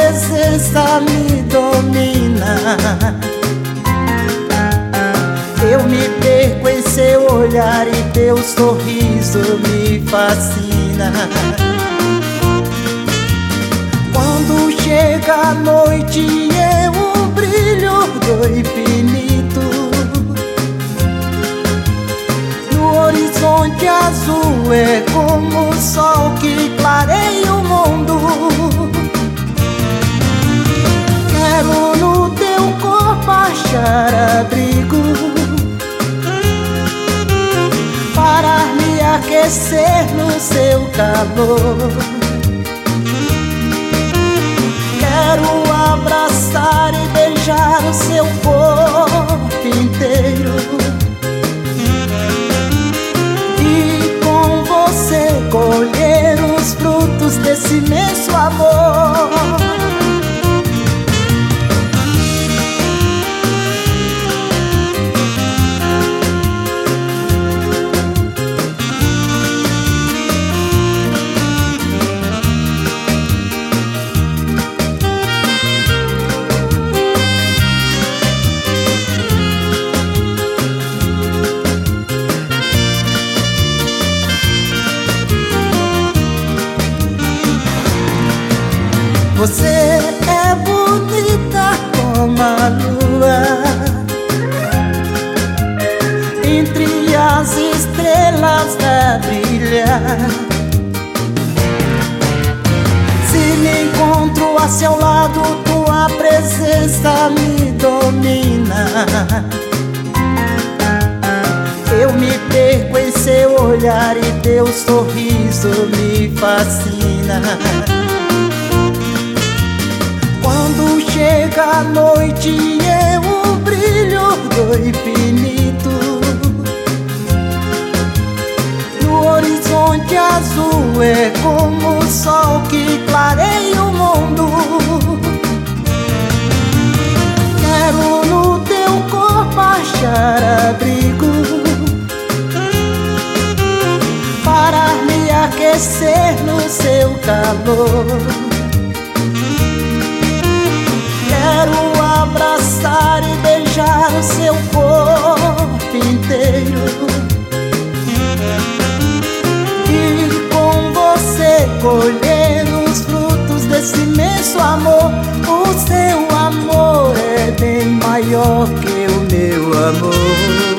presença me domina. Eu me perco em seu olhar e teu sorriso me fascina. Quando chega a noite é o brilho do infinito. No horizonte azul é como o sol que clareia o mundo. Quero no teu corpo achar abrigo para me aquecer no seu calor. Quero abraçar e beijar o seu corpo inteiro e com você colher os frutos desse imenso amor. Você é bonita como a lua, entre as estrelas a brilhar. Se me encontro a seu lado, tua presença me domina. Eu me perco em seu olhar e teu sorriso me fascina. Quando chega a noite é o brilho do infinito. No horizonte azul é como o sol que clareia o mundo. Quero no teu corpo achar abrigo para me aquecer no seu calor. Quero abraçar e beijar o seu corpo inteiro e com você colher os frutos desse imenso amor. O seu amor é bem maior que o meu amor.